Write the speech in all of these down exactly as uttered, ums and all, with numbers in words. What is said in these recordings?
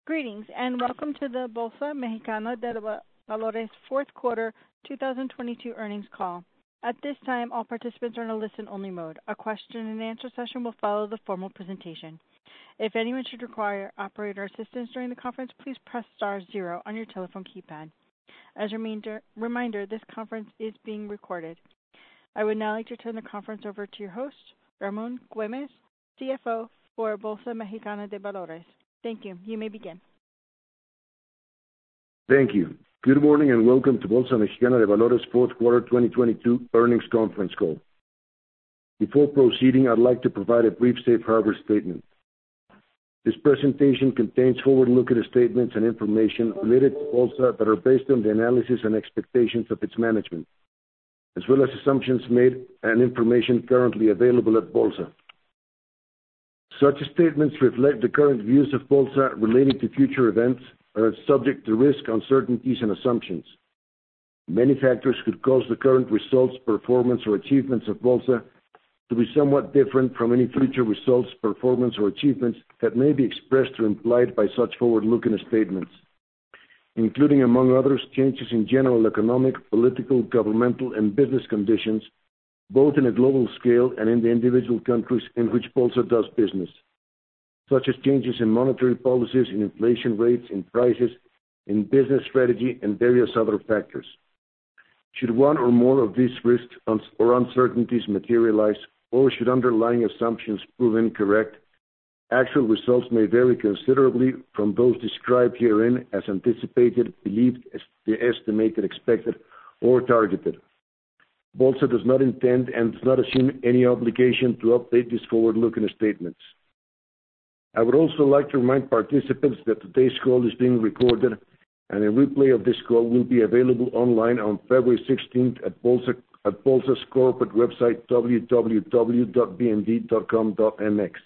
Greetings, and welcome to the Bolsa Mexicana de Valores fourth quarter two thousand twenty-two earnings call. At this time, all participants are in a listen-only mode. A question-and-answer session will follow the formal presentation. If anyone should require operator assistance during the conference, please press star zero on your telephone keypad. As a reminder, reminder, this conference is being recorded. I would now like to turn the conference over to your host, Ramon Güemes, C F O for Bolsa Mexicana de Valores. Thank you. You may begin. Thank you. Good morning and welcome to Bolsa Mexicana de Valores fourth quarter twenty twenty-two earnings conference call. Before proceeding, I'd like to provide a brief safe harbor statement. This presentation contains forward-looking statements and information related to Bolsa that are based on the analysis and expectations of its management, as well as assumptions made and information currently available at Bolsa. Such statements reflect the current views of Bolsa related to future events and are subject to risk, uncertainties, and assumptions. Many factors could cause the current results, performance, or achievements of Bolsa to be somewhat different from any future results, performance, or achievements that may be expressed or implied by such forward-looking statements, including, among others, changes in general economic, political, governmental, and business conditions, both in a global scale and in the individual countries in which Bolsa does business, such as changes in monetary policies, in inflation rates, in prices, in business strategy, and various other factors. Should one or more of these risks or uncertainties materialize, or should underlying assumptions prove incorrect, actual results may vary considerably from those described herein as anticipated, believed, estimated, expected, or targeted. Bolsa does not intend and does not assume any obligation to update these forward-looking statements. I would also like to remind participants that today's call is being recorded, and a replay of this call will be available online on February sixteenth at Bolsa at Bolsa's corporate website w w w dot b m d dot com dot m x.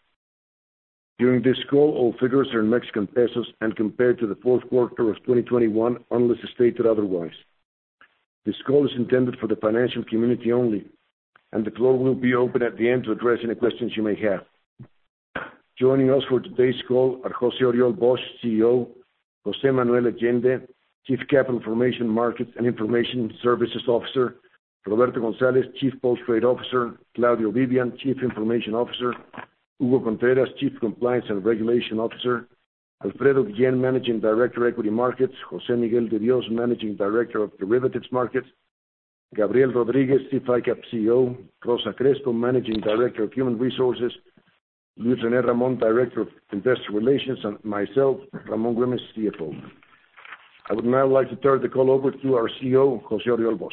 During this call, all figures are in Mexican pesos and compared to the fourth quarter of twenty twenty-one, unless stated otherwise. This call is intended for the financial community only, and the floor will be open at the end to address any questions you may have. Joining us for today's call are José Oriol Bosch, C E O, José Manuel Allende, Chief Capital Information Markets and Information Services Officer, Roberto González, Chief Post-Trade Officer, Claudio Vivian, Chief Information Officer, Hugo Contreras, Chief Compliance and Regulation Officer, Alfredo Guillén, Managing Director, Equity Markets, José Miguel de Dios, Managing Director of Derivatives Markets, Gabriel Rodríguez, C I C A P C E O, Rosa Crespo, Managing Director of Human Resources, Luis René Ramón, Director of Investor Relations, and myself, Ramon Güemes, C F O. I would now like to turn the call over to our C E O, José Oriol Bosch.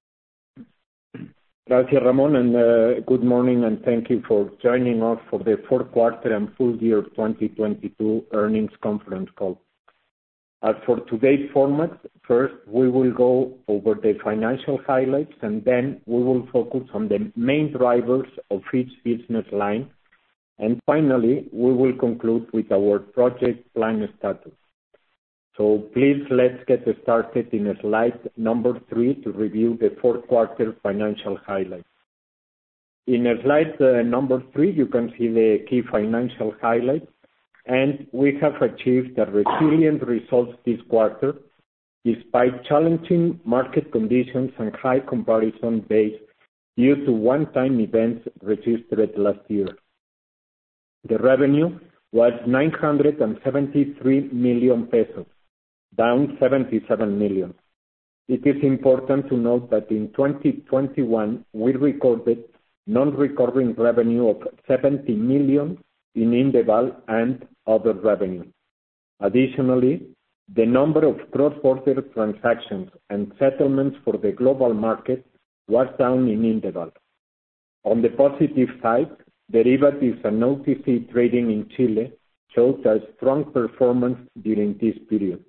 Gracias, Ramon, and uh, good morning, and thank you for joining us for the fourth quarter and full year twenty twenty-two earnings conference call. As for today's format, first we will go over the financial highlights, and then we will focus on the main drivers of each business line, and finally we will conclude with our project plan status. So please, let's get started in slide number three to review the fourth quarter financial highlights. In slide uh, number three, you can see the key financial highlights, and we have achieved a resilient results this quarter, despite challenging market conditions and high comparison base due to one-time events registered last year. The revenue was nine hundred seventy-three million pesos, down seventy-seven million. It is important to note that in twenty twenty-one, we recorded non-recurring revenue of seventy million in Indeval and other revenue. Additionally, the number of cross-border transactions and settlements for the global market was down in Indeval. On the positive side, derivatives and O T C trading in Chile showed a strong performance during this period.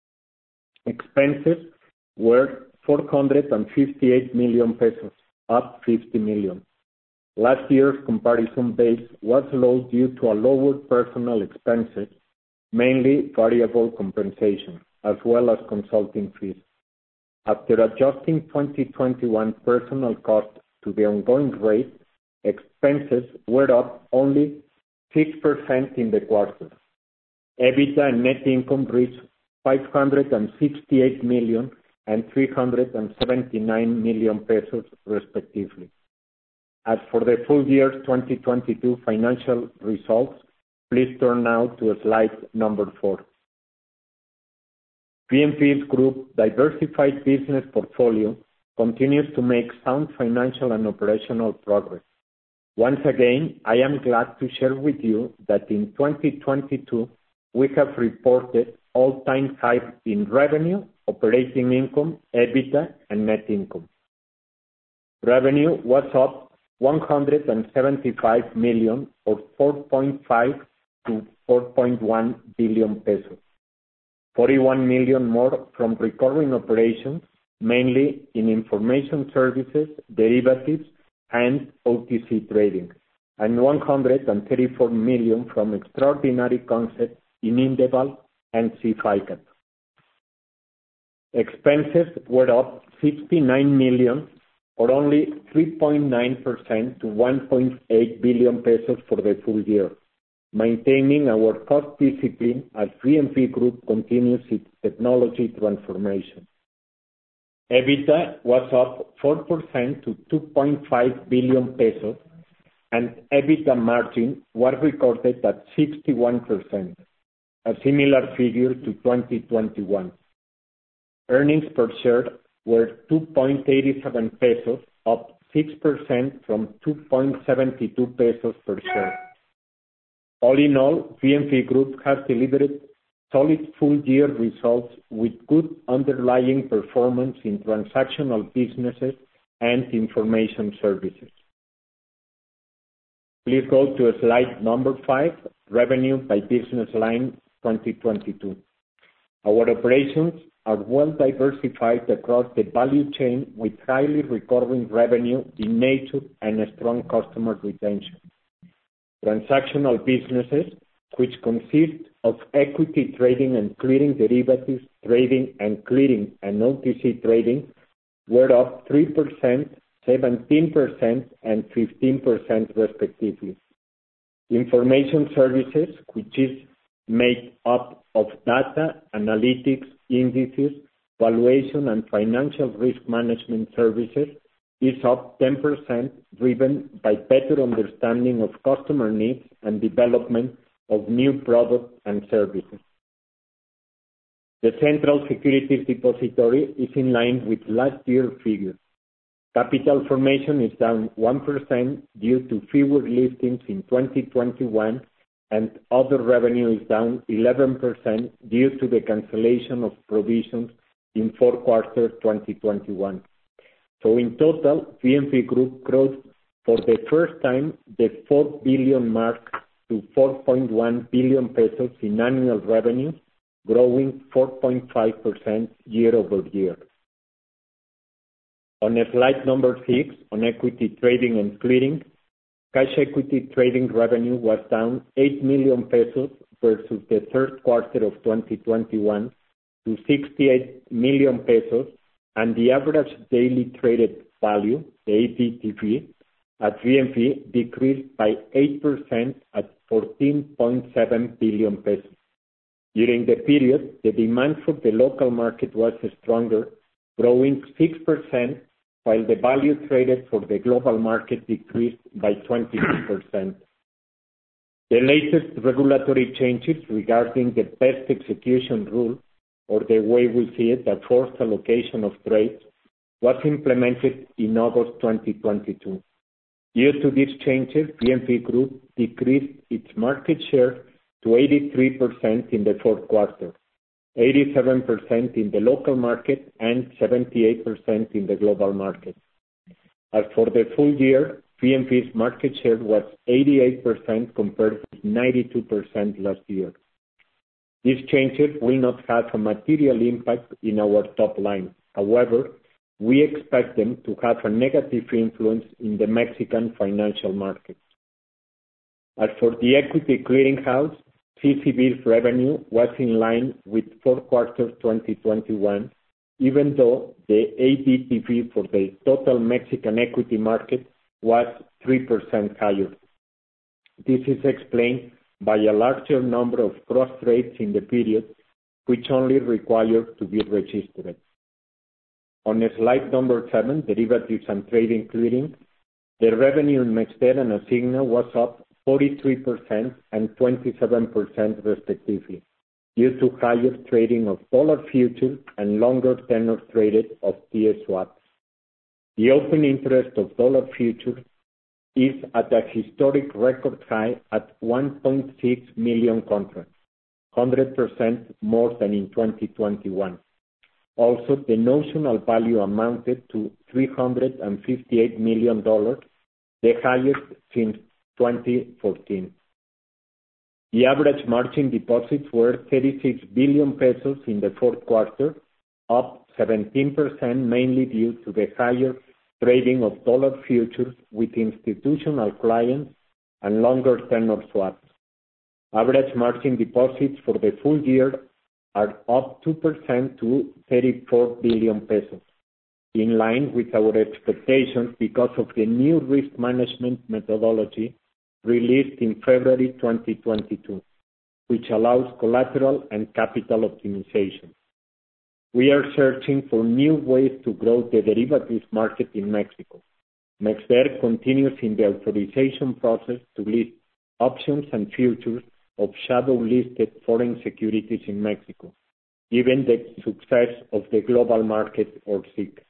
Expenses were four hundred fifty-eight million pesos, up fifty million. Last year's comparison base was low due to a lower personal expenses, mainly variable compensation, as well as consulting fees. After adjusting twenty twenty-one personal cost to the ongoing rate, expenses were up only six percent in the quarter. EBITDA and net income reached five hundred sixty-eight million and three hundred seventy-nine million pesos, respectively. As for the full year twenty twenty-two financial results, please turn now to slide number four. B M V's group diversified business portfolio continues to make sound financial and operational progress. Once again, I am glad to share with you that in twenty twenty-two, we have reported all-time high in revenue, operating income, EBITDA, and net income. Revenue was up one hundred seventy-five million, or four point five to four point one billion pesos. forty-one million more from recurring operations, mainly in information services, derivatives, and O T C trading, and one hundred thirty-four million from extraordinary concepts in Indeval and SIF ICAP. Expenses were up sixty-nine million, or only three point nine percent to one point eight billion pesos for the full year, maintaining our cost discipline as B M V Group continues its technology transformation. EBITDA was up four percent to two point five billion pesos, and EBITDA margin was recorded at sixty-one percent, a similar figure to twenty twenty-one. Earnings per share were two point eight seven pesos, up six percent from two point seven two pesos per share. All in all, B M V Group has delivered solid full-year results with good underlying performance in transactional businesses and information services. Please go to slide number five, Revenue by Business Line twenty twenty-two. Our operations are well diversified across the value chain with highly recurring revenue in nature and a strong customer retention. Transactional businesses, which consist of equity trading and clearing, derivatives trading and clearing, and O T C trading, were up three percent, seventeen percent, and fifteen percent respectively. Information services, which is made up of data, analytics, indices, valuation, and financial risk management services, is up ten percent, driven by better understanding of customer needs and development of new products and services. The Central Securities Depository is in line with last year's figures. Capital formation is down one percent due to fewer listings in twenty twenty-one, and other revenue is down eleven percent due to the cancellation of provisions in fourth quarter twenty twenty-one. So in total, B M V Group grew for the first time the four billion mark to four point one billion pesos in annual revenue, growing four point five percent year over year. On slide number six, on equity trading and clearing, cash equity trading revenue was down eight million pesos versus the third quarter of twenty twenty-one to sixty-eight million pesos, and the average daily traded value, the A D T V, at B M V decreased by eight percent at fourteen point seven billion pesos. During the period, the demand for the local market was stronger, growing six percent, while the value traded for the global market decreased by twenty-two percent. The latest regulatory changes regarding the best execution rule, or the way we see it, a forced allocation of trades, was implemented in August twenty twenty-two. Due to these changes, B M V Group decreased its market share to eighty-three percent in the fourth quarter, eighty-seven percent in the local market, and seventy-eight percent in the global market. As for the full year, B M V's market share was eighty-eight percent compared with ninety-two percent last year. These changes will not have a material impact in our top line. However, we expect them to have a negative influence in the Mexican financial markets. As for the equity clearinghouse, C C B's revenue was in line with fourth quarter twenty twenty-one, even though the A D T V for the total Mexican equity market was three percent higher. This is explained by a larger number of cross trades in the period, which only required to be registered. On slide number seven, derivatives and trading clearing, the revenue in MexDer and Asigna was up forty-three percent and twenty-seven percent respectively, due to higher trading of dollar futures and longer tenor traded of T S swaps. The open interest of dollar futures is at a historic record high at one point six million contracts, one hundred percent more than in twenty twenty-one. Also, the notional value amounted to three hundred fifty-eight million dollars, the highest since twenty fourteen. The average margin deposits were thirty-six billion pesos in the fourth quarter, up seventeen percent, mainly due to the higher trading of dollar futures with institutional clients and longer tenor swaps. Average margin deposits for the full year are up two percent to thirty-four billion pesos, in line with our expectations because of the new risk management methodology released in February twenty twenty-two, which allows collateral and capital optimization. We are searching for new ways to grow the derivatives market in Mexico. MexDer continues in the authorization process to list options and futures of shadow-listed foreign securities in Mexico, given the success of the global market, or S I C.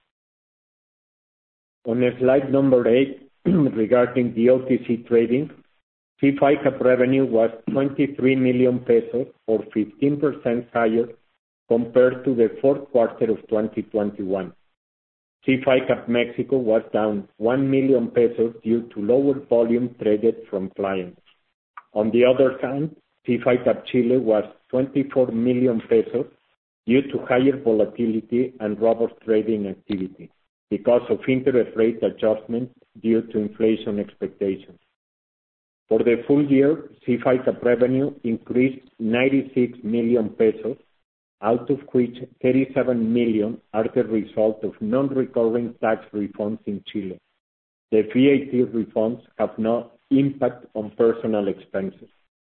On slide number eight, regarding the O T C trading, S I F ICAP revenue was twenty-three million pesos, or fifteen percent higher compared to the fourth quarter of twenty twenty-one. S I F ICAP Mexico was down one million pesos due to lower volume traded from clients. On the other hand, S I F ICAP Chile was twenty-four million pesos due to higher volatility and robust trading activity because of interest rate adjustments due to inflation expectations. For the full year, S I F ICAP revenue increased ninety-six million pesos, out of which thirty-seven million are the result of non-recurring tax refunds in Chile. The V A T refunds have no impact on personal expenses.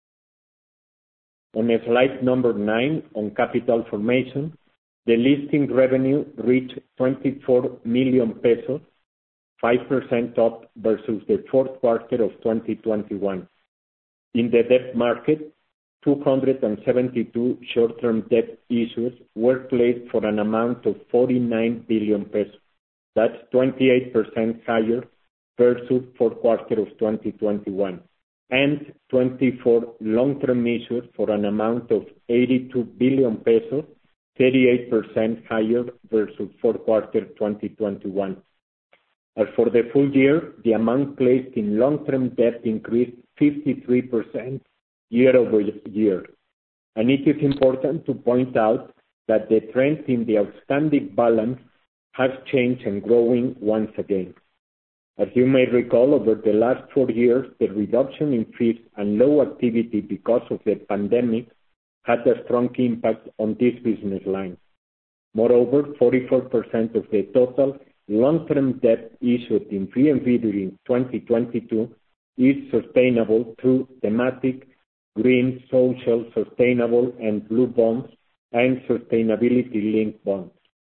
On slide number nine, on capital formation, the listing revenue reached twenty-four million pesos, five percent up versus the fourth quarter of twenty twenty-one. In the debt market, two hundred seventy-two short-term debt issues were placed for an amount of forty-nine billion pesos. That's twenty-eight percent higher versus fourth quarter of twenty twenty-one, and twenty-four long-term issues for an amount of eighty-two billion pesos, thirty-eight percent higher versus fourth quarter twenty twenty-one. As for the full year, the amount placed in long-term debt increased fifty-three percent year over year. And it is important to point out that the trend in the outstanding balance has changed and growing once again. As you may recall, over the last four years, the reduction in fees and low activity because of the pandemic had a strong impact on this business line. Moreover, forty-four percent of the total long-term debt issued in V N V during twenty twenty-two is sustainable through thematic, green, social, sustainable, and blue bonds, and sustainability-linked bonds.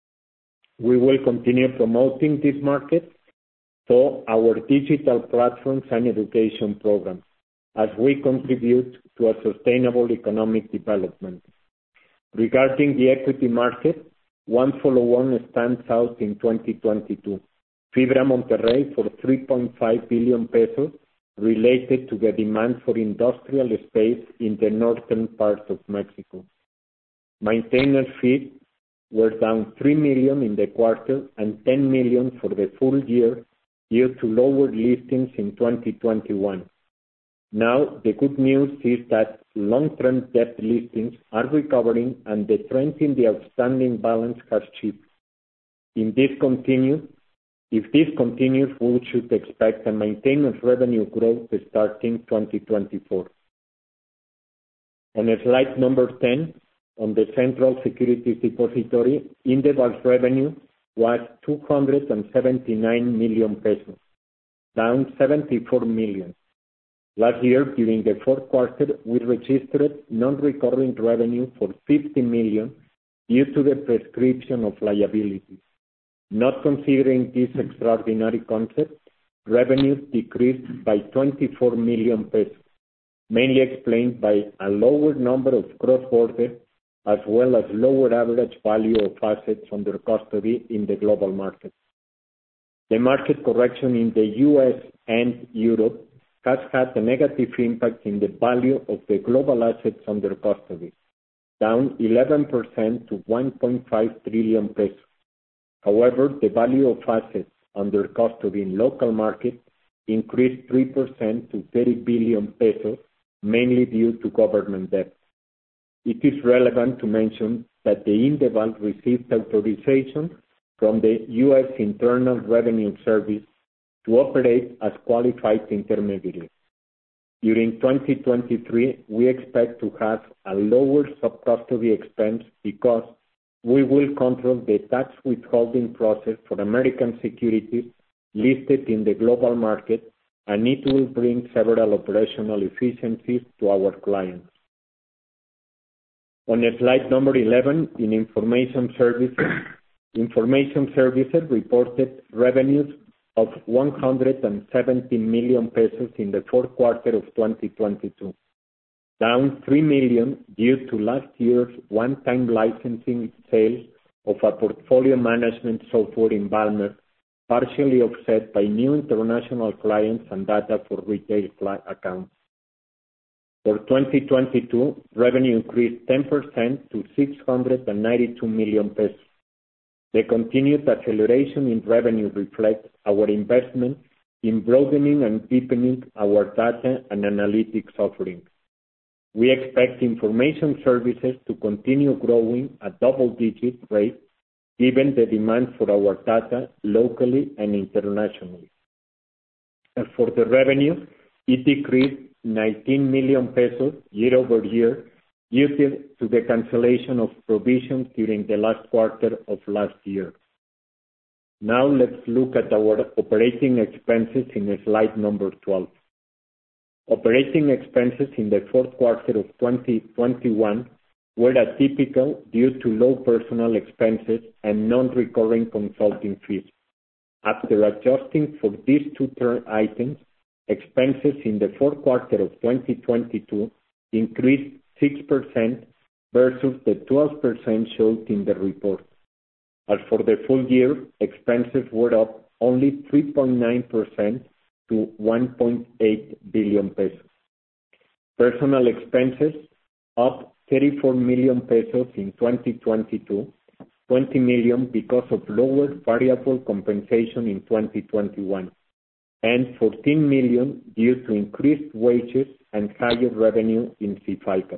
We will continue promoting this market through our digital platforms and education programs as we contribute to a sustainable economic development. Regarding the equity market, one follow-on stands out in twenty twenty-two. Fibra Monterrey for three point five billion pesos, related to the demand for industrial space in the northern parts of Mexico. Maintenance fees were down three million in the quarter and ten million for the full year due to lower listings in twenty twenty-one. Now, the good news is that long-term debt listings are recovering and the trend in the outstanding balance has shifted. In this continues, If this continues, we should expect a maintenance revenue growth starting twenty twenty-four. On slide number ten, on the Central Securities Depository, Indeval's revenue was two hundred seventy-nine million pesos, down seventy-four million. Last year, during the fourth quarter, we registered non-recurring revenue for fifty million due to the prescription of liabilities. Not considering this extraordinary concept, revenues decreased by twenty-four million pesos, mainly explained by a lower number of cross-border as well as lower average value of assets under custody in the global market. The market correction in the U S and Europe has had a negative impact in the value of the global assets under custody, down eleven percent to one point five trillion pesos. However, the value of assets under custody in local markets increased three percent to thirty billion pesos, mainly due to government debt. It is relevant to mention that the Indeval received authorization from the U S Internal Revenue Service to operate as qualified intermediary. During twenty twenty-three, we expect to have a lower sub-custody expense because we will control the tax withholding process for American securities listed in the global market, and it will bring several operational efficiencies to our clients. On slide number eleven, in Information Services, Information Services reported revenues of one hundred seventy million pesos in the fourth quarter of twenty twenty-two, down three million due to last year's one-time licensing sales of a portfolio management software in Valmer, partially offset by new international clients and data for retail accounts. For twenty twenty-two, revenue increased ten percent to six hundred ninety-two million pesos. The continued acceleration in revenue reflects our investment in broadening and deepening our data and analytics offerings. We expect Information Services to continue growing at double-digit rate given the demand for our data locally and internationally. As for the revenue, it decreased nineteen million pesos year over year due to the cancellation of provisions during the last quarter of last year. Now let's look at our operating expenses in slide number twelve. Operating expenses in the fourth quarter of twenty twenty-one were atypical due to low personnel expenses and non-recurring consulting fees. After adjusting for these two term items, expenses in the fourth quarter of twenty twenty-two increased six percent versus the twelve percent showed in the report. As for the full year, expenses were up only three point nine percent to one point eight billion pesos. Personnel expenses up thirty-four million pesos in twenty twenty-two, twenty million because of lower variable compensation in twenty twenty-one, and fourteen million due to increased wages and higher revenue in CIFICAP.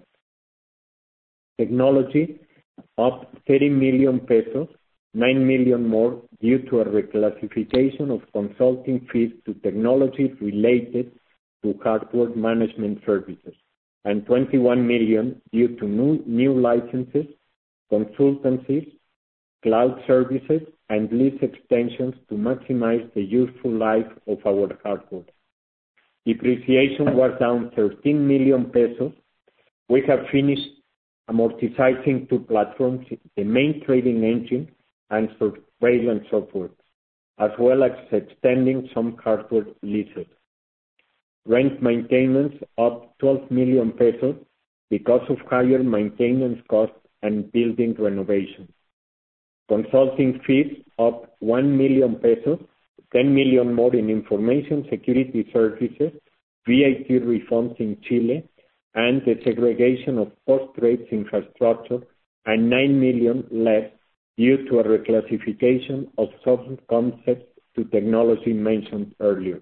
Technology up thirty million pesos, nine million more due to a reclassification of consulting fees to technology related to hardware management services, and twenty-one million due to new, new licenses, consultancies, cloud services, and lease extensions to maximize the useful life of our hardware. Depreciation was down thirteen million pesos. We have finished amortizing two platforms, the main trading engine and surveillance software, as well as extending some hardware leases. Rent maintenance up twelve million pesos because of higher maintenance costs and building renovation. Consulting fees up one million pesos, ten million more in information security services, V A T refunds in Chile, and the segregation of post-trade infrastructure, and nine million less due to a reclassification of some concepts to technology mentioned earlier.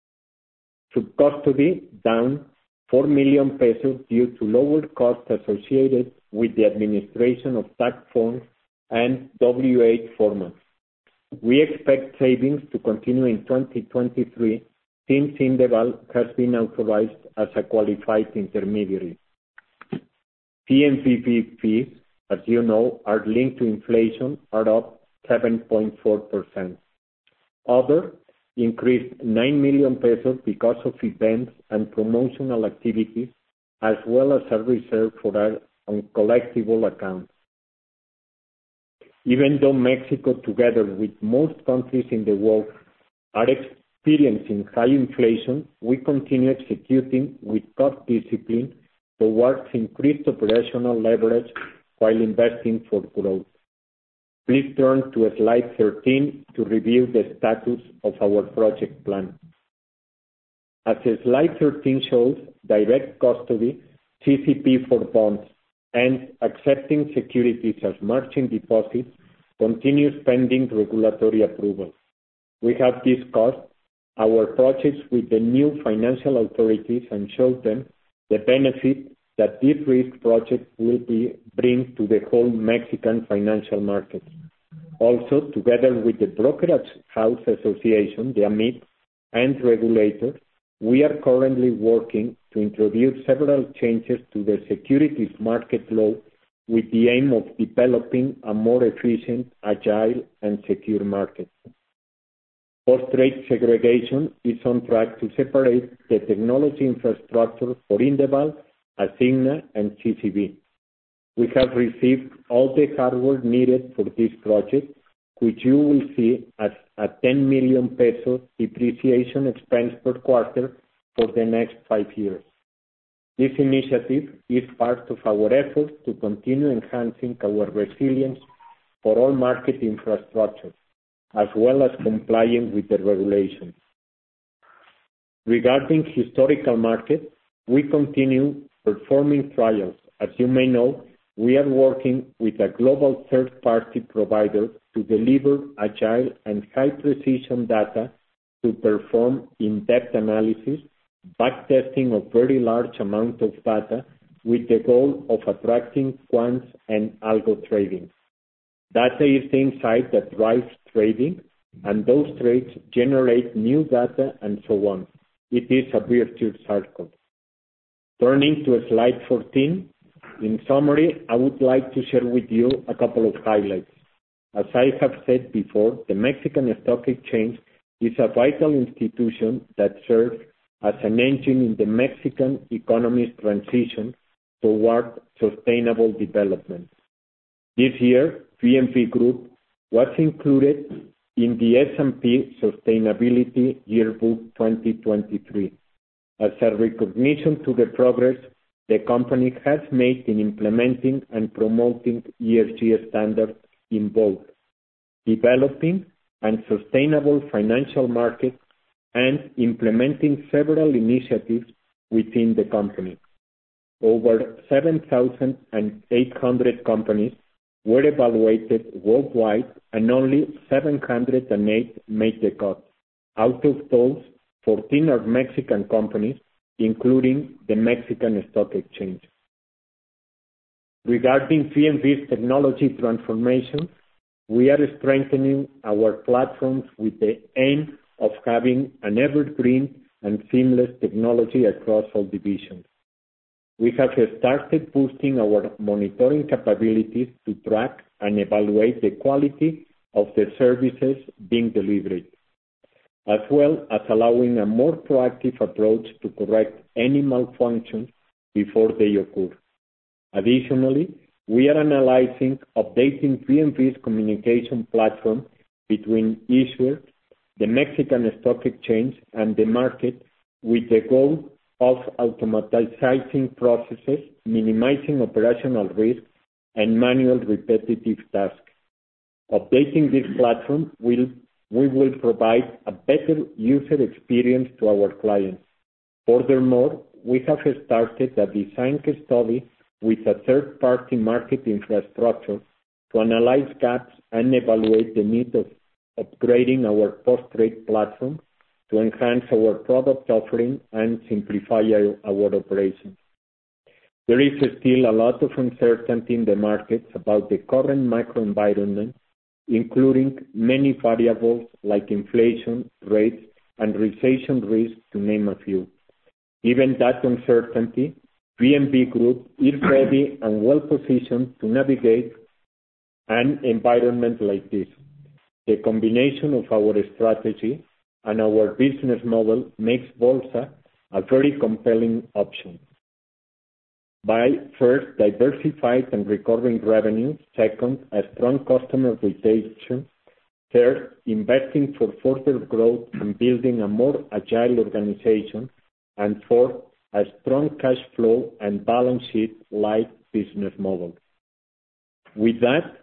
Sub-custody down four million pesos due to lower costs associated with the administration of tax forms and W eight formats. We expect savings to continue in twenty twenty-three since Indeval has been authorized as a qualified intermediary. P M P P fees, as you know, are linked to inflation, are up seven point four percent. Other increased nine million pesos because of events and promotional activities, as well as a reserve for our uncollectible accounts. Even though Mexico, together with most countries in the world, are experiencing high inflation, we continue executing with cost discipline towards increased operational leverage while investing for growth. Please turn to slide thirteen to review the status of our project plan. As slide thirteen shows, direct custody, C C P for bonds, and accepting securities as margin deposits continues pending regulatory approval. We have discussed our projects with the new financial authorities and showed them the benefit that this risk project will be, bring to the whole Mexican financial market. Also, together with the Brokerage House Association, the A M I B, and regulators, we are currently working to introduce several changes to the securities market law with the aim of developing a more efficient, agile, and secure market. Post-trade segregation is on track to separate the technology infrastructure for Indeval, Asigna, and C C B. We have received all the hardware needed for this project, which you will see as a ten million pesos depreciation expense per quarter for the next five years. This initiative is part of our effort to continue enhancing our resilience for all market infrastructure, as well as complying with the regulations. Regarding historical markets, we continue performing trials. As you may know, we are working with a global third-party provider to deliver agile and high-precision data to perform in-depth analysis, backtesting of very large amount of data with the goal of attracting quants and algo trading. Data is the insight that drives trading, and those trades generate new data and so on. It is a virtuous circle. Turning to slide fourteen, in summary, I would like to share with you a couple of highlights. As I have said before, the Mexican Stock Exchange is a vital institution that serves as an engine in the Mexican economy's transition toward sustainable development. This year, B M V Group was included in the S and P Sustainability Yearbook twenty twenty-three as a recognition to the progress the company has made in implementing and promoting E S G standards in both developing and sustainable financial markets and implementing several initiatives within the company. Over seven thousand eight hundred companies were evaluated worldwide and only seven hundred eight made the cut. Out of those, fourteen are Mexican companies, including the Mexican Stock Exchange. Regarding B M V's technology transformation, we are strengthening our platforms with the aim of having an evergreen and seamless technology across all divisions. We have started boosting our monitoring capabilities to track and evaluate the quality of the services being delivered, as well as allowing a more proactive approach to correct any malfunctions before they occur. Additionally, we are analyzing updating B M V's communication platform between issuers, the Mexican Stock Exchange, and the market with the goal of automatizing processes, minimizing operational risk, and manual repetitive tasks. Updating this platform will we will provide a better user experience to our clients. Furthermore, we have started a design study with a third-party market infrastructure to analyze gaps and evaluate the need of upgrading our post-trade platform to enhance our product offering and simplify our, our operations. There is still a lot of uncertainty in the markets about the current microenvironment, including many variables like inflation, rates, and recession risk, to name a few. Given that uncertainty, B M V Group is ready and well-positioned to navigate an environment like this. The combination of our strategy, and our business model makes Bolsa a very compelling option. By first, diversified and recurring revenue. Second, a strong customer retention. Third, investing for further growth and building a more agile organization. And fourth, a strong cash flow and balance sheet light business model. With that,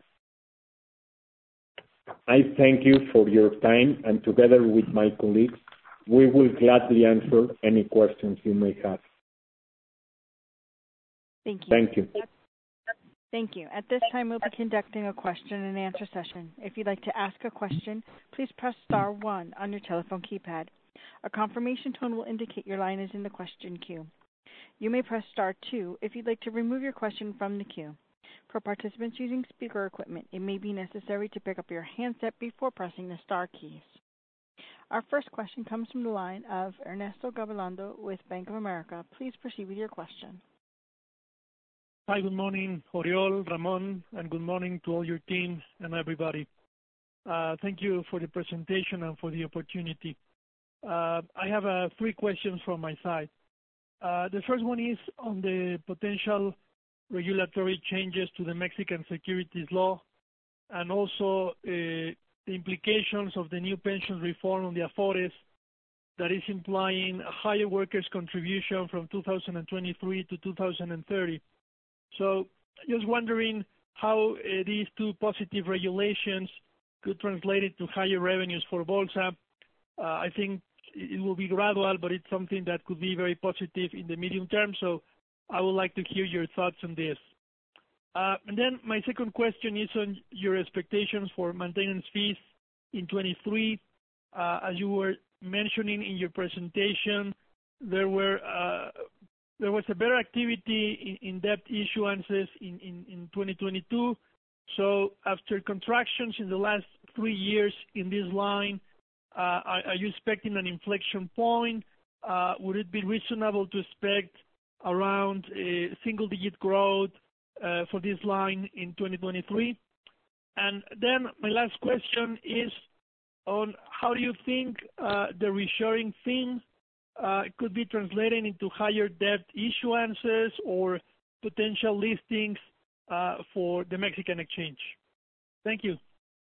I thank you for your time, and together with my colleagues, we will gladly answer any questions you may have. Thank you. Thank you. Thank you. At this time, we'll be conducting a question and answer session. If you'd like to ask a question, please press star one on your telephone keypad. A confirmation tone will indicate your line is in the question queue. You may press star two if you'd like to remove your question from the queue. For participants using speaker equipment, it may be necessary to pick up your handset before pressing the star keys. Our first question comes from the line of Ernesto Gabilondo with Bank of America. Please proceed with your question. Hi, good morning, Oriol, Ramon, and good morning to all your team and everybody. Uh, thank you for the presentation and for the opportunity. Uh, I have uh, three questions from my side. Uh, the first one is on the potential regulatory changes to the Mexican securities law, and also uh, the implications of the new pension reform on the Afores that is implying a higher workers' contribution from two thousand twenty-three to two thousand thirty. So just wondering how uh, these two positive regulations could translate into higher revenues for Bolsa. Uh, I think it will be gradual, but it's something that could be very positive in the medium term. So I would like to hear your thoughts on this. Uh, and then my second question is on your expectations for maintenance fees in twenty-three. Uh, as you were mentioning in your presentation, there were uh, there was a better activity in, in debt issuances in, in, in twenty twenty-two. So after contractions in the last three years in this line, uh, are, are you expecting an inflection point? Uh, would it be reasonable to expect around a single-digit growth uh, for this line in twenty twenty-three? And then my last question is on how do you think uh, the reshoring theme uh, could be translated into higher debt issuances or potential listings uh, for the Mexican exchange? Thank you.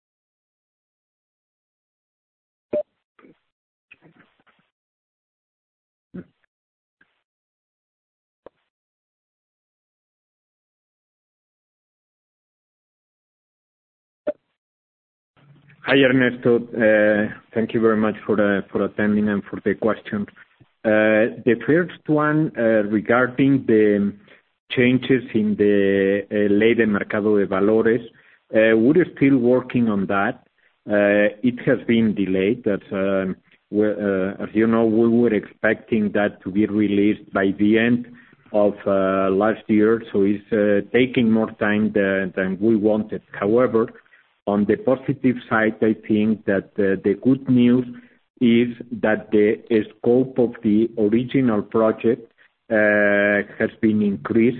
Hi, Ernesto. Uh, thank you very much for uh, for attending and for the question. Uh, the first one uh, regarding the changes in the uh, Ley de Mercado de Valores, uh, we're still working on that. Uh, it has been delayed. As, uh, uh, as you know, we were expecting that to be released by the end of uh, last year, so it's uh, taking more time than, than we wanted. However, on the positive side, I think that uh, the good news is that the scope of the original project uh, has been increased.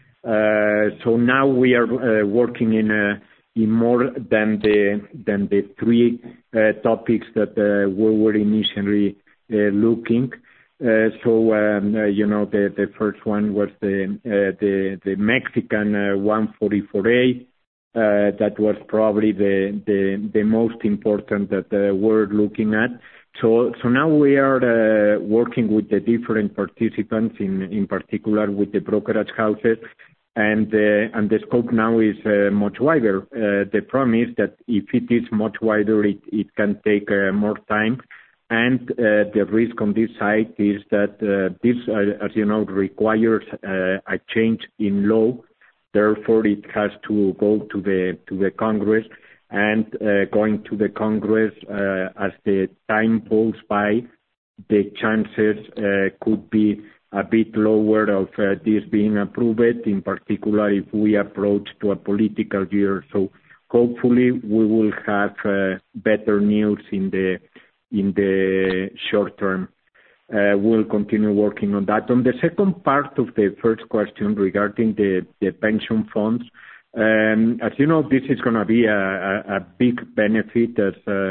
Uh, so now we are uh, working in a, in more than the than the three uh, topics that uh, we were initially uh, looking. Uh, so um, uh, you know the the first one was the uh, the the Mexican uh, one forty-four A. Uh, that was probably the, the the most important that uh, we're looking at. So so now we are uh, working with the different participants, in in particular with the brokerage houses, and uh, and the scope now is uh, much wider. Uh, the problem is that if it is much wider, it it can take uh, more time, and uh, the risk on this side is that uh, this, uh, as you know, requires uh, a change in law. Therefore, it has to go to the to the Congress, and uh, going to the Congress uh, as the time goes by, the chances uh, could be a bit lower of uh, this being approved. In particular, if we approach to a political year, so hopefully we will have uh, better news in the in the short term. Uh, we'll continue working on that. On the second part of the first question regarding the, the pension funds, um, as you know, this is going to be a, a, a big benefit as uh,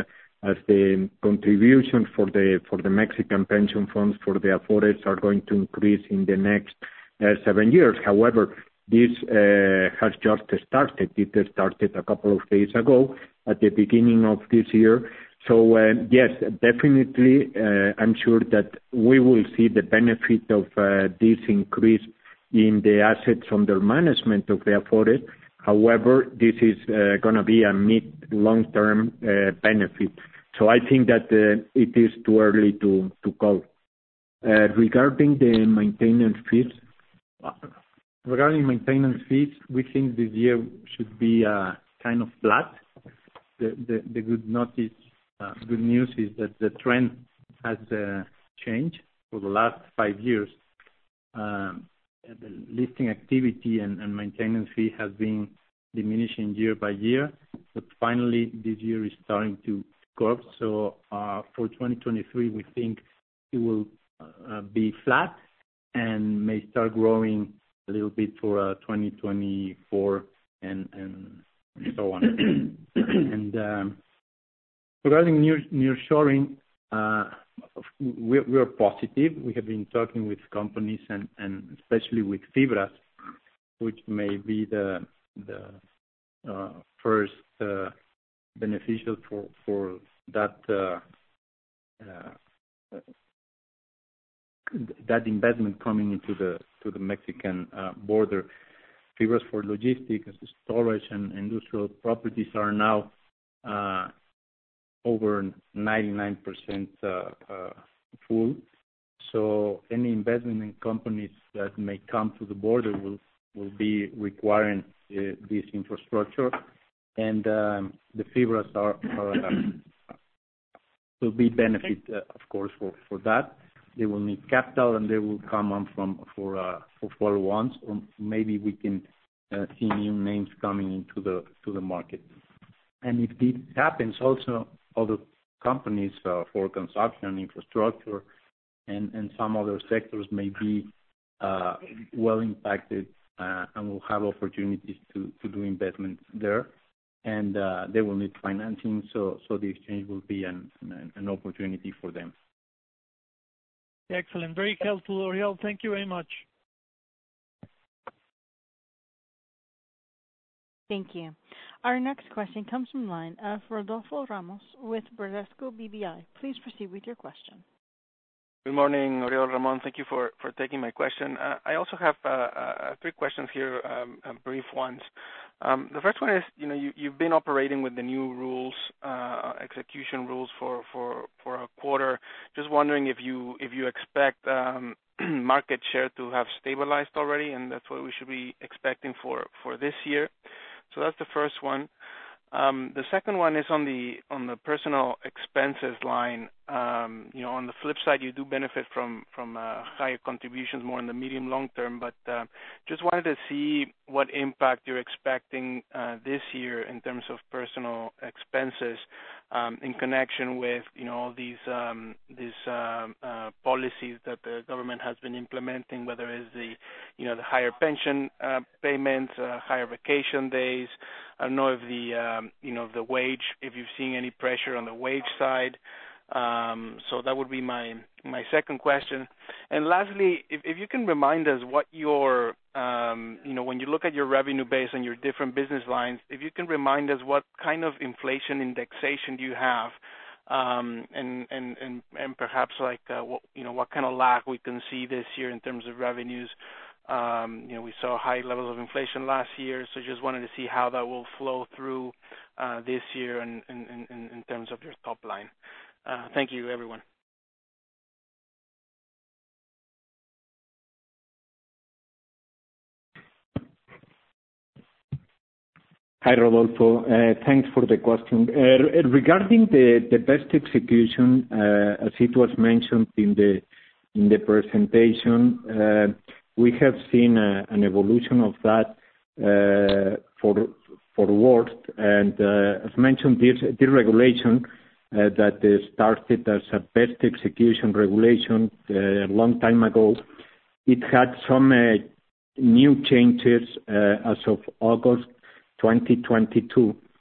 as the contributions for the for the Mexican pension funds for the Afores are going to increase in the next uh, seven years. However, this uh, has just started. It started a couple of days ago at the beginning of this year. So uh, yes, definitely, uh, I'm sure that we will see the benefit of uh, this increase in the assets under management of the Afores. However, this is uh, going to be a mid-long-term uh, benefit. So I think that uh, it is too early to, to call. Uh, regarding the maintenance fees, regarding maintenance fees, we think this year should be uh, kind of flat. The, the, the good notice, uh, good news is that the trend has uh, changed for the last five years. Um, the listing activity and, and maintenance fee has been diminishing year by year, but finally this year is starting to curve. So uh, for twenty twenty-three, we think it will uh, be flat and may start growing a little bit for uh, twenty twenty-four and, and so on. and um, regarding near nearshoring, uh, we, we are positive. We have been talking with companies and, and especially with Fibras, which may be the the uh, first uh, beneficial for for that uh, uh, that investment coming into the to the Mexican uh, border. Fibras for logistics, storage, and industrial properties are now uh, over ninety-nine percent uh, uh, full. So any investment in companies that may come to the border will will be requiring uh, this infrastructure, and um, the Fibras are, are uh, will be benefit, uh, of course, for, for that. They will need capital, and they will come on from for uh, for follow-ons, or maybe we can uh, see new names coming into the to the market. And if this happens, also other companies uh, for construction, infrastructure, and, and some other sectors may be uh, well impacted uh, and will have opportunities to, to do investment there. And uh, they will need financing, so so the exchange will be an an, an opportunity for them. Excellent. Very helpful, Oriol. Thank you very much. Thank you. Our next question comes from the line of Rodolfo Ramos with Bradesco B B I. Please proceed with your question. Good morning, Oriol, Ramon. Thank you for, for taking my question. Uh, I also have uh, uh, three questions here, um, uh, brief ones. Um, the first one is, you know, you, you've been operating with the new rules, uh, execution rules for, for, for a quarter. Just wondering if you if you expect um, market share to have stabilized already, and that's what we should be expecting for, for this year. So that's the first one. Um, the second one is on the on the personal expenses line. Um, you know, on the flip side, you do benefit from from uh, higher contributions more in the medium long term. But uh, just wanted to see what impact you're expecting uh, this year in terms of personal expenses um, in connection with you know all these um, these uh, uh, policies that the government has been implementing, whether it's the you know the higher pension uh, payments, uh, higher vacation days. I don't know if the um, you know the wage, if you've seen any pressure on the wage side. Um, so that would be my my second question. And lastly, if, if you can remind us what your um, you know when you look at your revenue base and your different business lines, if you can remind us what kind of inflation indexation do you have, um, and, and and and perhaps like uh, what, you know what kind of lag we can see this year in terms of revenues. Um, you know, we saw high levels of inflation last year, so just wanted to see how that will flow through uh, this year in, in, in, in terms of your top line. Uh, thank you, everyone. Hi, Rodolfo. Uh, thanks for the question. Uh, regarding the, the best execution, uh, as it was mentioned in the in the presentation, uh, we have seen a, an evolution of that uh, for forward, and uh, as mentioned, this, this regulation uh, that uh, started as a best execution regulation uh, a long time ago, it had some uh, new changes uh, as of August twenty twenty-two,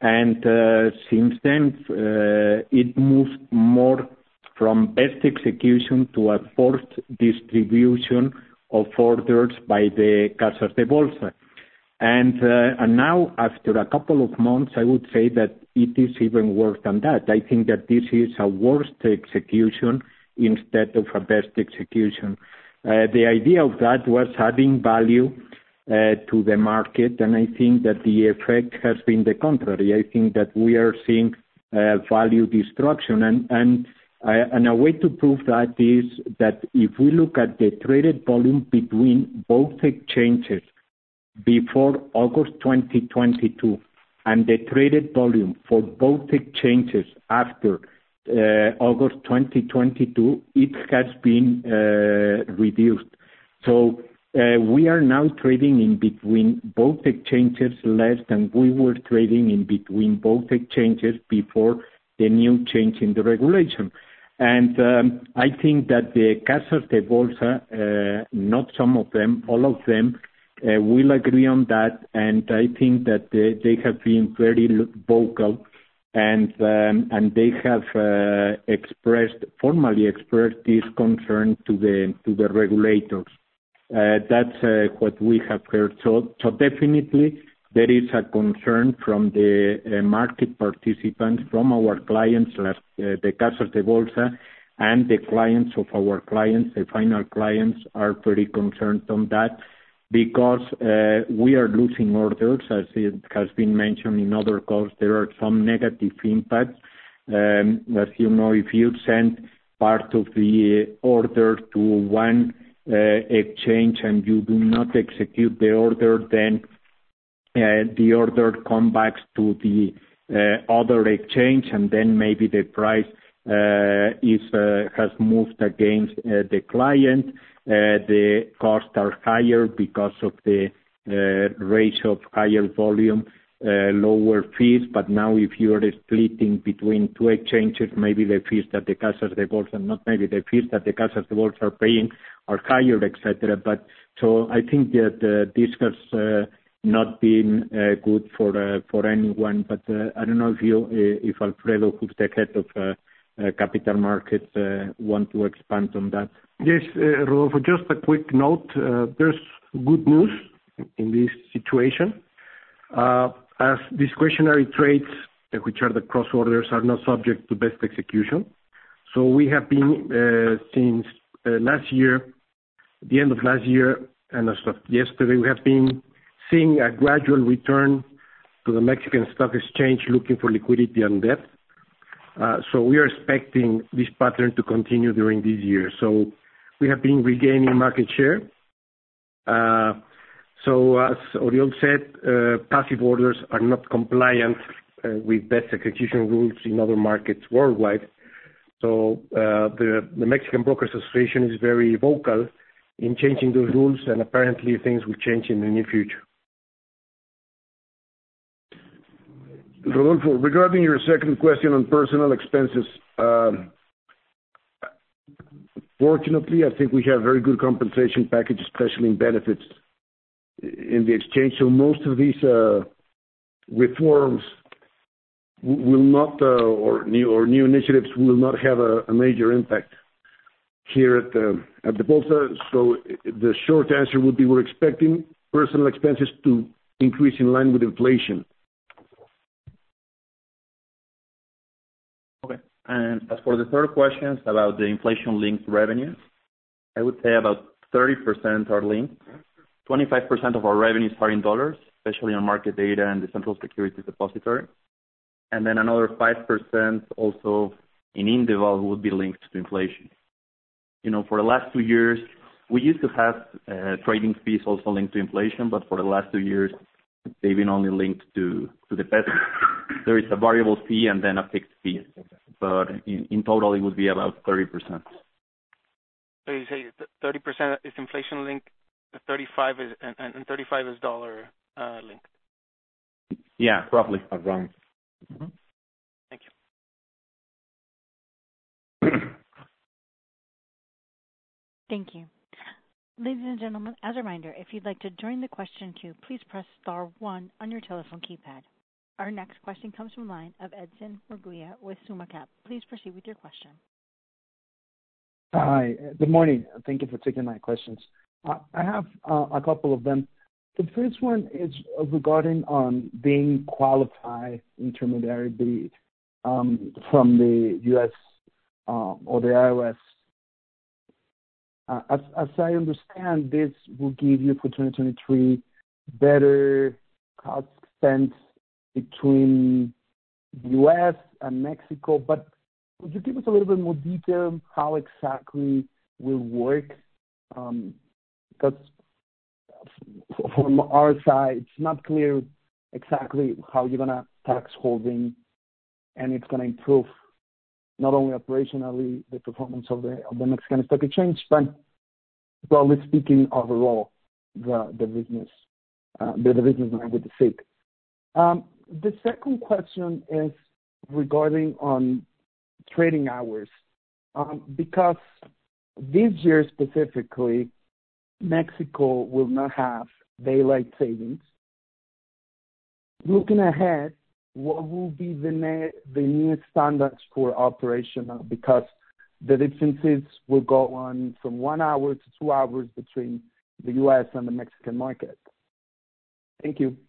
And uh, since then, uh, it moves more from best execution to a forced distribution of orders by the Casas de Bolsa. And, uh, and now, after a couple of months, I would say that it is even worse than that. I think that this is a worst execution instead of a best execution. Uh, the idea of that was adding value uh, to the market, and I think that the effect has been the contrary. I think that we are seeing uh, value destruction, and, and, uh, and a way to prove that is that if we look at the traded volume between both exchanges before August twenty twenty-two and the traded volume for both exchanges after uh, August twenty twenty-two, it has been uh, reduced. So uh, we are now trading in between both exchanges less than we were trading in between both exchanges before the new change in the regulation. And um, I think that the Casas de Bolsa, uh, not some of them, all of them, Uh, will agree on that, and I think that they, they have been very vocal, and um, and they have uh, expressed formally expressed this concern to the to the regulators. Uh, that's uh, what we have heard. So so definitely there is a concern from the uh, market participants, from our clients, like uh, the Casas de Bolsa, and the clients of our clients, the final clients, are very concerned on that. Because uh, we are losing orders, as it has been mentioned in other calls, there are some negative impacts. Um, as you know, if you send part of the order to one uh, exchange and you do not execute the order, then uh, the order comes back to the uh, other exchange, and then maybe the price uh, is uh, has moved against uh, the client. Uh, the costs are higher because of the uh, ratio of higher volume, uh, lower fees. But now if you are splitting between two exchanges, maybe the fees that the Casas de Bolsa, not maybe the fees that the Casas de Bolsa are paying are higher, et cetera. But so I think that uh, this has uh, not been uh, good for uh, for anyone. But uh, I don't know if you, uh, if Alfredo, who's the head of uh, uh, capital markets, uh, want to expand on that. Yes, uh, Rodolfo, just a quick note. Uh, there's good news in this situation. Uh, as discretionary trades, uh, which are the cross orders, are not subject to best execution. So we have been, uh, since uh, last year, the end of last year, and as of yesterday, we have been seeing a gradual return to the Mexican Stock Exchange looking for liquidity and debt. Uh, so we are expecting this pattern to continue during this year. So we have been regaining market share. Uh, so as Oriol said, uh, passive orders are not compliant uh, with best execution rules in other markets worldwide. So uh, the, the Mexican Brokers Association is very vocal in changing those rules, and apparently things will change in the near future. Rodolfo, regarding your second question on personal expenses, uh, fortunately, I think we have very good compensation package, especially in benefits in the exchange. So most of these uh, reforms will not, uh, or new or new initiatives will not have a, a major impact here at the at the Bolsa. So the short answer would be we're expecting personal expenses to increase in line with inflation. And as for the third question about the inflation-linked revenues, I would say about thirty percent are linked. twenty-five percent of our revenues are in dollars, especially on market data and the Central Securities Depository. And then another five percent also in Indeval would be linked to inflation. You know, for the last two years, we used to have uh, trading fees also linked to inflation, but for the last two years, they've been only linked to, to the peso. There is a variable fee and then a fixed fee. But in, in total, it would be about thirty percent. So you say thirty percent is inflation linked, thirty-five is and, and thirty-five is dollar uh, linked. Yeah, roughly around. Mm-hmm. Thank you. Thank you. Ladies and gentlemen, as a reminder, if you'd like to join the question queue, please press star one on your telephone keypad. Our next question comes from the line of Edson Murguia with SummaCap. Please proceed with your question. Hi, good morning. Thank you for taking my questions. Uh, I have uh, a couple of them. The first one is regarding um, being qualified intermediary bid um, from the U S uh, or the I R S. Uh, as, as I understand, this will give you for twenty twenty-three better cost expense between the U S and Mexico, but could you give us a little bit more detail how exactly will work? Um, because from our side, it's not clear exactly how you're going to tax holding, and it's going to improve not only operationally the performance of the of the Mexican Stock Exchange, but broadly speaking, overall the the business uh, the, the business line with the S I C. Um, the second question is regarding on trading hours, um, because this year specifically, Mexico will not have daylight savings. Looking ahead, what will be the, ne- the new standards for operational? Because the differences will go on from one hour to two hours between the U S and the Mexican market. Thank you.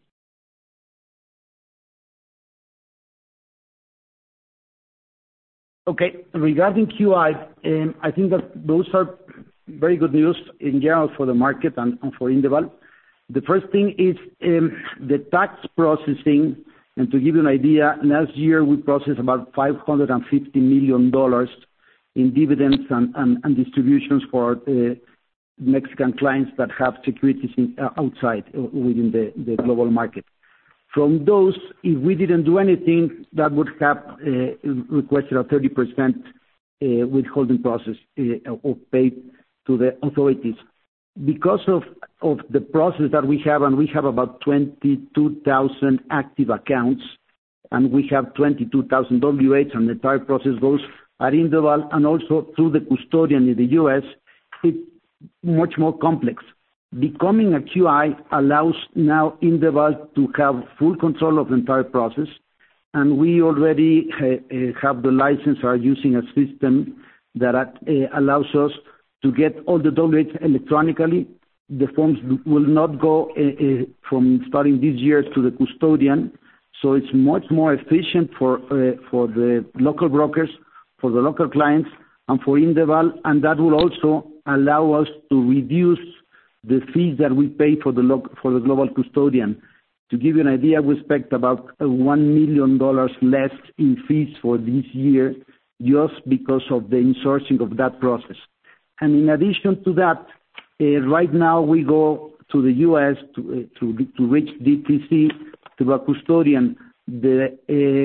Okay. Regarding Q I, um, I think that those are very good news in general for the market and, and for Indeval. The first thing is um, the tax processing, and to give you an idea, last year we processed about five hundred fifty million dollars in dividends and, and, and distributions for uh, Mexican clients that have securities in, uh, outside uh, within the, the global market. From those, if we didn't do anything, that would have uh, requested a thirty percent uh, withholding process uh, or paid to the authorities. Because of, of the process that we have, and we have about twenty-two thousand active accounts, and we have twenty-two thousand W H, and the entire process goes at Indeval and also through the custodian in the U S, it's much more complex. Becoming a Q I allows now Indeval to have full control of the entire process, and we already uh, have the license, are using a system that uh, allows us to get all the W H electronically. The forms will not go uh, uh, from starting this year to the custodian, so it's much more efficient for uh, for the local brokers, for the local clients, and for Indeval, and that will also allow us to reduce the fees that we pay for the lo- for the global custodian. To give you an idea, we expect about uh, one million dollars less in fees for this year just because of the insourcing of that process. And in addition to that, uh, right now we go to the U S to, uh, to, to reach D T C, to a custodian. The,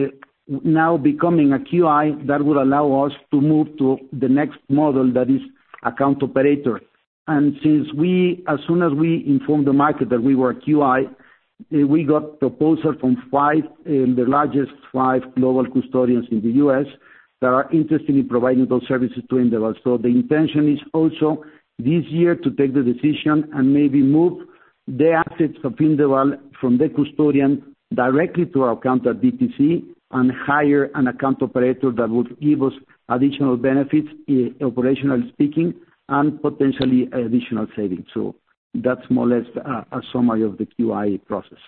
uh, now becoming a Q I, that will allow us to move to the next model, that is account operator. And since we, as soon as we informed the market that we were Q I, uh, we got proposal from five, uh, the largest five global custodians in the U S that are interested in providing those services to Indeval. So the intention is also this year to take the decision and maybe move the assets of Indeval from the custodian directly to our account at D T C and hire an account operator that would give us additional benefits, uh, operationally speaking, and potentially additional savings. So that's more or less a, a summary of the Q I process.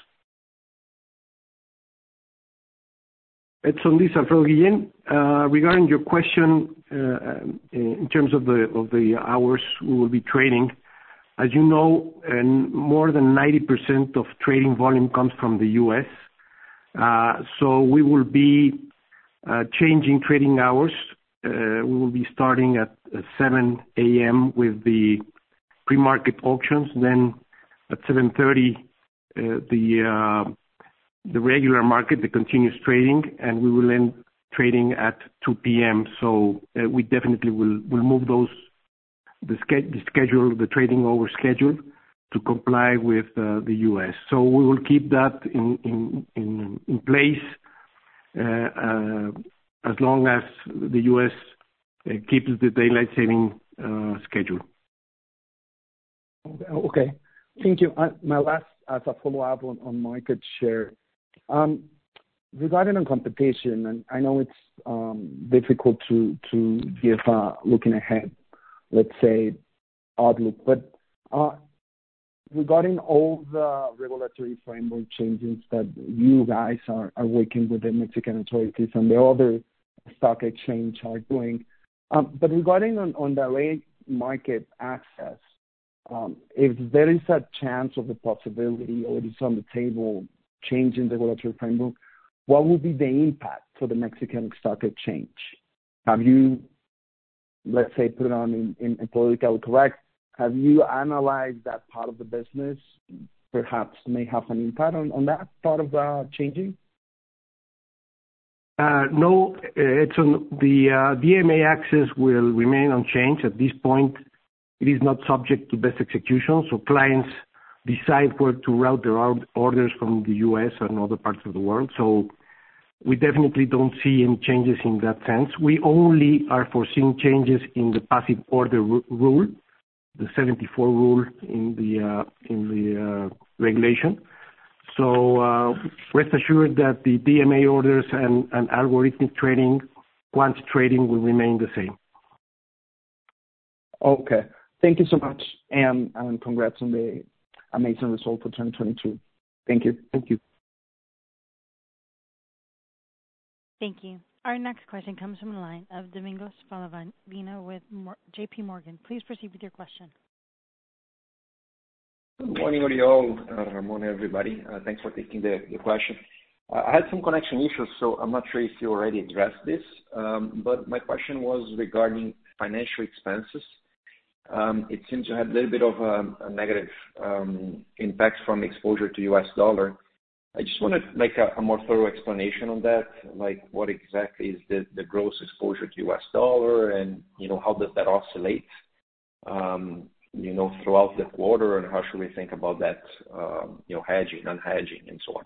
Edson, this is Alfredo Guillén. Uh, regarding your question, uh, in terms of the of the hours we will be trading, as you know, and more than ninety percent of trading volume comes from the U S. Uh, so we will be uh, changing trading hours. Uh, we will be starting at uh, seven a.m. with the pre-market auctions. Then at seven thirty, uh, the uh, the regular market, the continuous trading, and we will end trading at two p.m. So uh, we definitely will will move those the, ske- the schedule, the trading over schedule, to comply with uh, the U S. So we will keep that in in in, in place uh, uh, as long as the U S uh, keeps the daylight saving uh, schedule. Okay, thank you. Uh, my last, as a follow-up on, on market share, um, regarding on competition, and I know it's um, difficult to to give uh, looking ahead, let's say, outlook, but uh, regarding all the regulatory framework changes that you guys are, are working with the Mexican authorities and the other stock exchange are doing, um, but regarding on, on the rate market access, um, if there is a chance of the possibility or it is on the table changing the regulatory framework, what will be the impact for the Mexican stock exchange? Have you, let's say, put it on in, in, in politically correct, have you analyzed that part of the business, perhaps may have an impact on, on that part of the changing? Uh, no, it's on the uh, D M A access will remain unchanged. At this point, it is not subject to best execution, so clients decide where to route their orders from the U S and other parts of the world. So we definitely don't see any changes in that sense. We only are foreseeing changes in the passive order r- rule, the seventy-four rule in the uh, in the uh, regulation. So uh, rest assured that the D M A orders and, and algorithmic trading, quant trading will remain the same. Okay. Thank you so much, and, and congrats on the amazing result for twenty twenty-two. Thank you. Thank you. Thank you. Our next question comes from the line of Domingos Falavina with J P Morgan. Please proceed with your question. Good morning, Oriol, uh, Ramon, everybody. Uh, thanks for taking the, the question. Uh, I had some connection issues, so I'm not sure if you already addressed this, um, but my question was regarding financial expenses. Um, it seems you had a little bit of a, a negative um, impact from exposure to U S dollar. I just wanted like a, a more thorough explanation on that, like what exactly is the, the gross exposure to U S dollar, and you know how does that oscillate, um, you know, throughout the quarter, and how should we think about that, um, you know, hedging, non-hedging, and so on.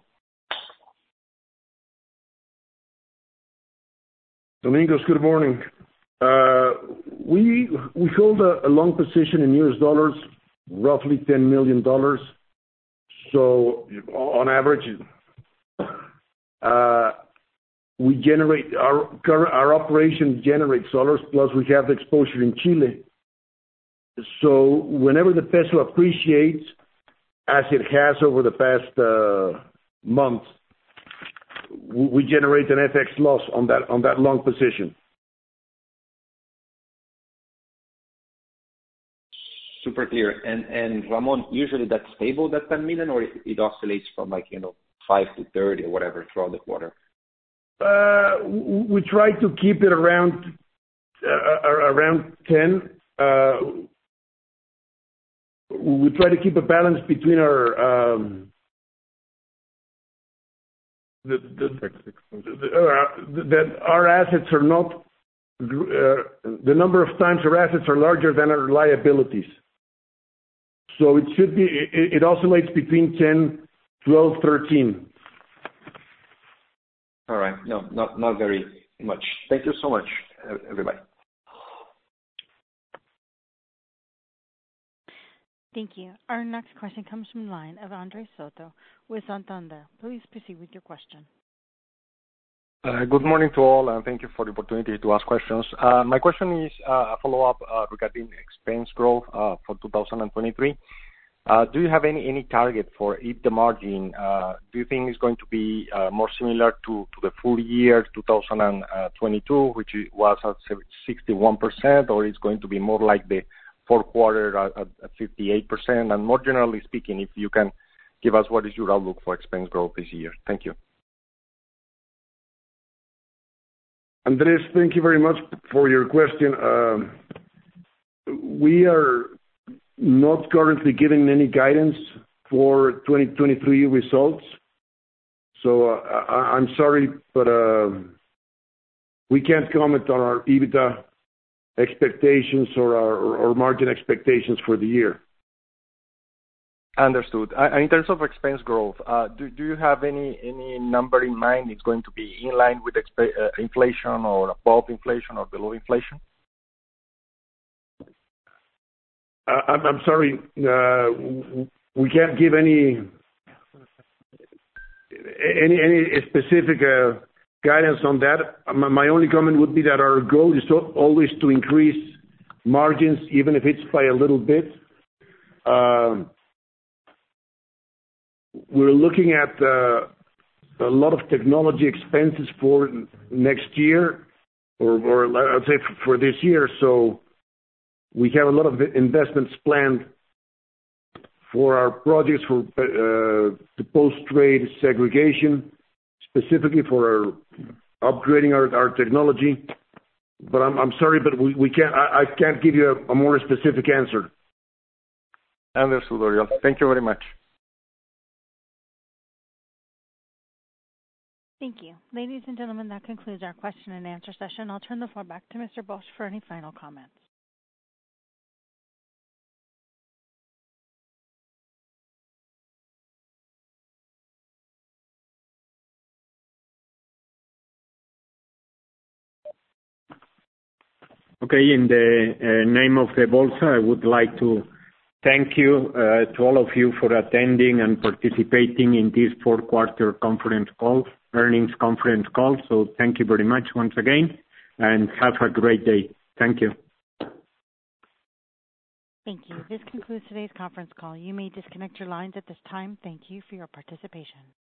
Domingos, good morning. Uh, we we hold a, a long position in U S dollars, roughly ten million dollars. So on average, uh, we generate our our operation generates dollars, plus we have exposure in Chile. So whenever the peso appreciates, as it has over the past uh, month, we generate an F X loss on that on that long position. Super clear. And and Ramon, usually that's stable, that ten million, or it, it oscillates from like, you know, five to thirty or whatever throughout the quarter? Uh, we try to keep it around uh, around ten. Uh, we try to keep a balance between our um, the, the, the, uh, that our assets are not uh, the number of times our assets are larger than our liabilities. So it should be, it, it oscillates between ten, twelve, thirteen. All right. No, not not very much. Thank you so much, everybody. Thank you. Our next question comes from the line of Andres Soto with Santander. Please proceed with your question. Uh, good morning to all, and thank you for the opportunity to ask questions. Uh, my question is uh, a follow-up uh, regarding expense growth uh, for two thousand twenty-three. Uh, do you have any, any target for EBITDA margin? Uh, do you think it's going to be uh, more similar to, to the full year two thousand twenty-two, which was at sixty-one percent, or it's going to be more like the fourth quarter at, at fifty-eight percent? And more generally speaking, if you can give us what is your outlook for expense growth this year. Thank you. Andres, thank you very much for your question. Uh, we are not currently giving any guidance for twenty twenty-three results. So uh, I, I'm sorry, but uh, we can't comment on our EBITDA expectations or our or margin expectations for the year. Understood. Uh, in terms of expense growth, uh, do, do you have any, any number in mind? It's going to be in line with expe- uh, inflation, or above inflation, or below inflation? Uh, I'm, I'm sorry. Uh, we can't give any any any specific uh, guidance on that. My, my only comment would be that our goal is to, always to increase margins, even if it's by a little bit. Um, we're looking at uh, a lot of technology expenses for next year, or, or I'd say for this year. So we have a lot of investments planned for our projects for uh, the post-trade segregation, specifically for our upgrading our, our technology. But I'm, I'm sorry, but we, we can't. I, I can't give you a, a more specific answer. Understood, Oriol. Thank you very much. Thank you. Ladies and gentlemen, that concludes our question and answer session. I'll turn the floor back to Mister Bosch for any final comments. Okay, in the uh, name of the Bolsa, I would like to thank you uh, to all of you for attending and participating in this fourth quarter conference call, earnings conference call. So thank you very much once again, and have a great day. Thank you. Thank you. This concludes today's conference call. You may disconnect your lines at this time. Thank you for your participation.